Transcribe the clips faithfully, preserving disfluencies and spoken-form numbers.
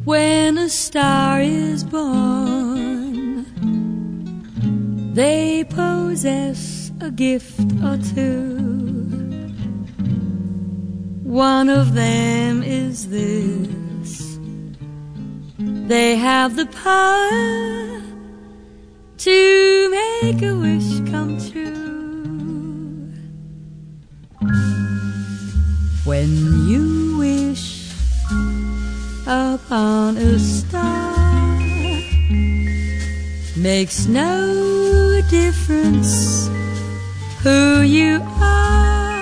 When a star is born, they possess a gift or two. One of them is this: they have the power to make a wish come true. When you wish upon a star, makes no difference who you are.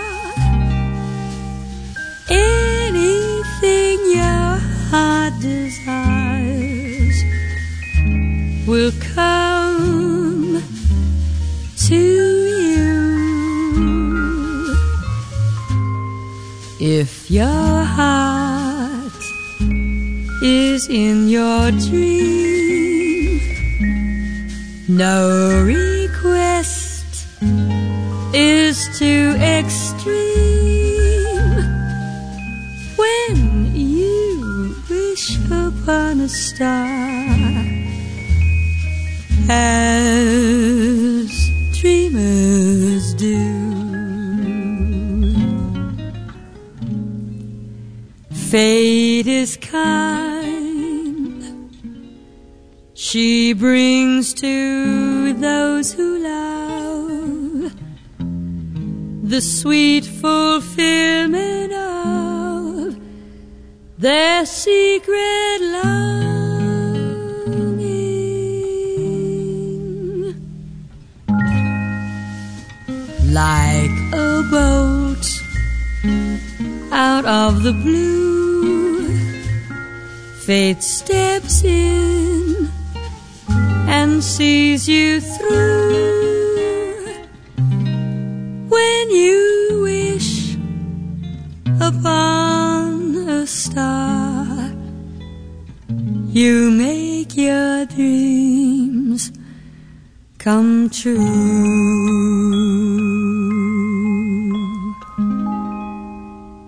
Anything your heart desires will come to you. If your heart is in your dream, no request is too extreme. When you wish upon a star, as dreamers do, fate is kind. She brings to those who love the sweet fulfillment of their secret longing. Like a boat out of the blue, fate steps in and sees you through. When you wish upon a star, you make your dreams come true.